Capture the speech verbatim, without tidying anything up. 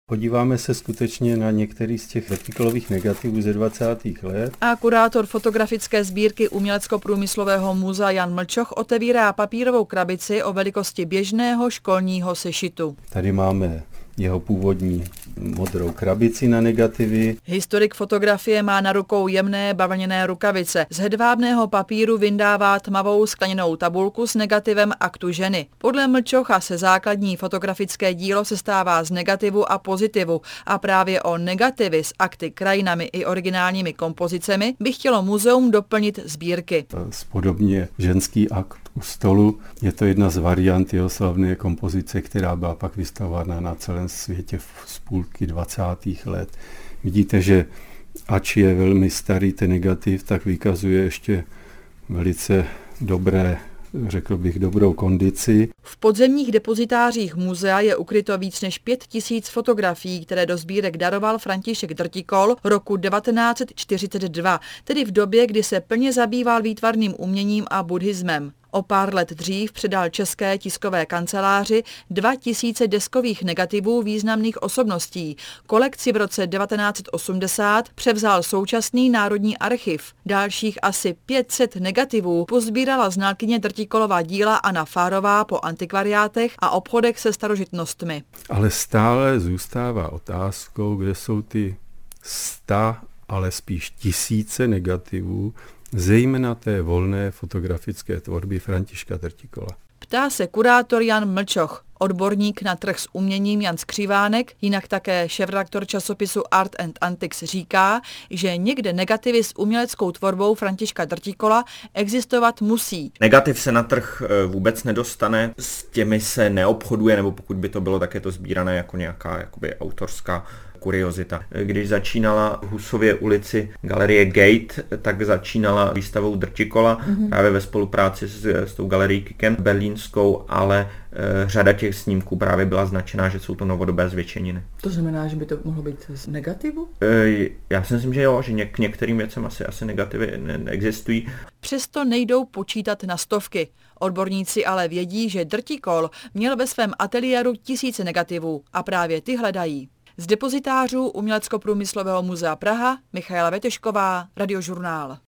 Podíváme se skutečně na některý z těch Drtikolových negativů ze dvacátých let. A kurátor fotografické sbírky Umělecko-průmyslového muzea Jan Mlčoch otevírá papírovou krabici o velikosti běžného školního sešitu. Tady máme jeho původní modrou krabici na negativy. Historik fotografie má na rukou jemné bavlněné rukavice. Z hedvábného papíru vyndává tmavou skleněnou tabulku s negativem aktu ženy. Podle Mlčocha se základní fotografické dílo sestává z negativu a pozitivu a právě o negativy s akty, krajinami i originálními kompozicemi by chtělo muzeum doplnit sbírky. Podobně ženský akt u stolu je to jedna z variant jeho slavné kompozice, která byla pak vystavována na celém světě z půlky dvacátých let. Vidíte, že ač je velmi starý ten negativ, tak vykazuje ještě velice dobré, řekl bych, dobrou kondici. V podzemních depozitářích muzea je ukryto víc než pět tisíc fotografií, které do sbírek daroval František Drtikol roku devatenáct set čtyřicet dva, tedy v době, kdy se plně zabýval výtvarným uměním a buddhismem. O pár let dřív předal České tiskové kanceláři dva tisíce deskových negativů významných osobností. Kolekci v roce devatenáct set osmdesát převzal současný Národní archiv. Dalších asi pět set negativů pozbírala znalkyně Drtikolova díla Anna Fárová po antikvariátech a obchodech se starožitnostmi. Ale stále zůstává otázkou, kde jsou ty sta, ale spíš tisíce negativů, zejména té volné fotografické tvorby Františka Drtikola. Ptá se kurátor Jan Mlčoch, odborník na trh s uměním Jan Skřivánek, jinak také šéfredaktor časopisu Art and Antiques říká, že někde negativy s uměleckou tvorbou Františka Drtikola existovat musí. Negativ se na trh vůbec nedostane, s těmi se neobchoduje, nebo pokud by to bylo, tak je to sbírané jako nějaká jakoby autorská kuriozita. Když začínala v Husově ulici galerie Gate, tak začínala výstavou Drtikola mm-hmm. právě ve spolupráci s, s tou galerií Kikem berlínskou, ale e, řada těch snímků právě byla značená, že jsou to novodobé zvětšeniny. To znamená, že by to mohlo být z negativu? E, já si myslím, že jo, že něk, některým věcem asi, asi negativy ne, neexistují. Přesto nejdou počítat na stovky. Odborníci ale vědí, že Drtikol měl ve svém ateliéru tisíce negativů a právě ty hledají. Z depozitářů Umělecko-průmyslového muzea Praha Michaela Vetešková, Radiožurnál.